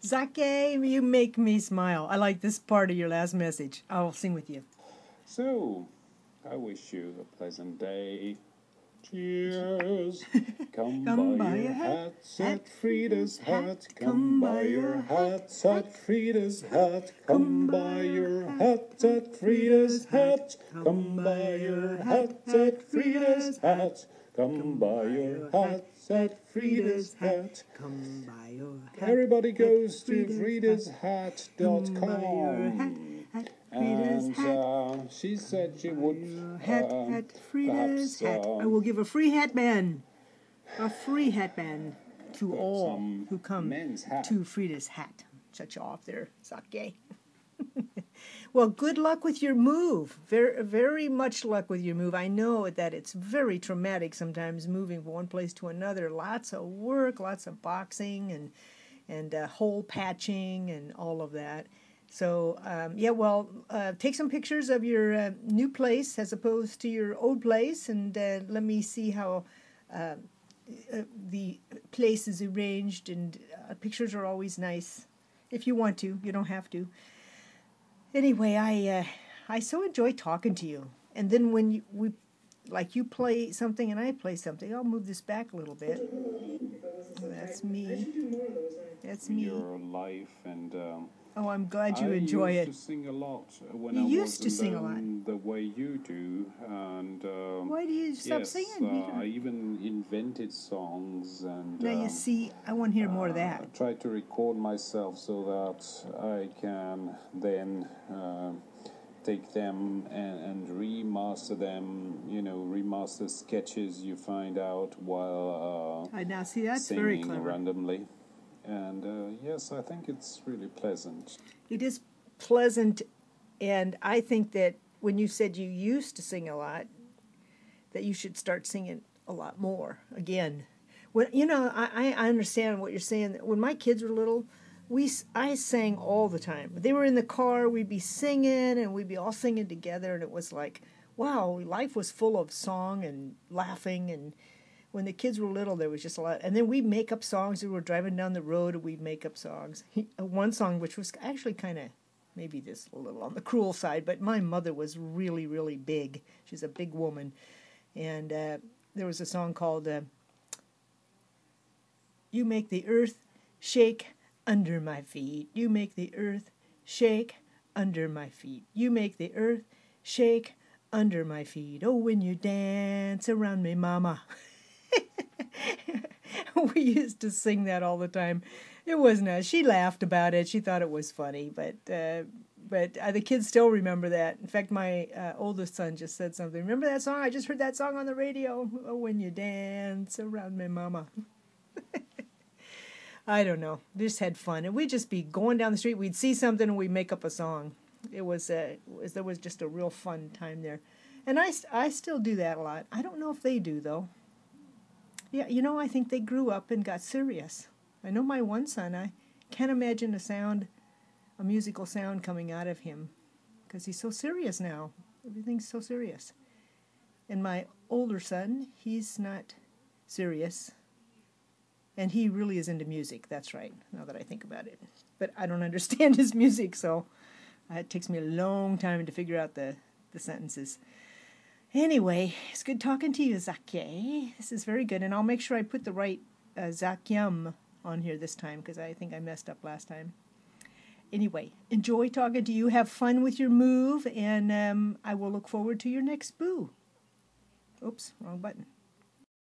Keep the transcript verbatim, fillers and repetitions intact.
Zake, you make me smile. I like this part of your last message. I'll sing with you. So, I wish you a pleasant day. Cheers. Come, Come buy buy your a hat, hats hat, at Frida's hat. Hat. Come Come buy buy your your hat, hats at Frida's Hat. Come buy your hats at Frida's Hat. Come buy your hats at Frida's Hat. Come buy your hats at Frida's Hat. Come buy your hat. Everybody goes at to Frida's frida's hat dot Come buy your hat com. at Frida's And hat. uh, she said she would Your hat uh, at Frida's perhaps hat. uh, I will give a free hat band. A free hat band to put all some who come men's hat. to Frida's hat. Shut you off there, Sake. Well, good luck with your move. Very, very much luck with your move. I know that it's very traumatic sometimes moving from one place to another. Lots of work, lots of boxing and and uh, hole patching and all of that. So, um, yeah, well, uh, take some pictures of your uh, new place as opposed to your old place, and uh, let me see how uh, uh, the place is arranged. And uh, pictures are always nice if you want to. You don't have to. Anyway, I uh, I so enjoy talking to you. And then when you, we, like you play something and I play something, I'll move this back a little bit. That's me. That's me. Your life and. Um, Oh, I'm glad you I enjoy used it. to sing a lot when You I used to wasn't sing a um, the way you do, and um, Why do you stop yes, singing, uh, Peter? I even invented songs and Now you um, see, I want to hear more of that. uh, tried to record myself so that I can then uh, take them and, and remaster them. You know, remaster sketches you find out while uh, I now see that's singing very clever. randomly. And uh, yes, I think it's really pleasant. It is pleasant, and I think that when you said you used to sing a lot, that you should start singing a lot more again. When you know, I, I understand what you're saying. When my kids were little, we I sang all the time. They were in the car, we'd be singing, and we'd be all singing together, and it was like, wow, life was full of song and laughing. And when the kids were little, there was just a lot. And then we'd make up songs. We were driving down the road, and we'd make up songs. One song, which was actually kind of, maybe this a little on the cruel side, but my mother was really, really big. She's a big woman. And uh, there was a song called uh, You Make the Earth Shake Under My Feet. You make the earth shake under my feet. You make the earth shake under my feet. Oh, when you dance around me, mama. We used to sing that all the time. It wasn't us. She laughed about it. She thought it was funny, but uh, but uh, the kids still remember that. In fact, my uh, oldest son just said something. Remember that song? I just heard that song on the radio. Oh, when you dance around me, mama. I don't know. We just had fun, and we'd just be going down the street. We'd see something, and we'd make up a song. It was, uh, it was there was just a real fun time there, and I I still do that a lot. I don't know if they do though. Yeah, you know, I think they grew up and got serious. I know my one son, I can't imagine a sound, a musical sound coming out of him because he's so serious now. Everything's so serious. And my older son, he's not serious. And he really is into music, that's right, now that I think about it. But I don't understand his music, so uh, it takes me a long time to figure out the, the sentences. Anyway, it's good talking to you, Zake. This is very good, and I'll make sure I put the right uh, Zakyam on here this time, because I think I messed up last time. Anyway, enjoy talking to you. Have fun with your move, and um, I will look forward to your next boo. Oops, wrong button.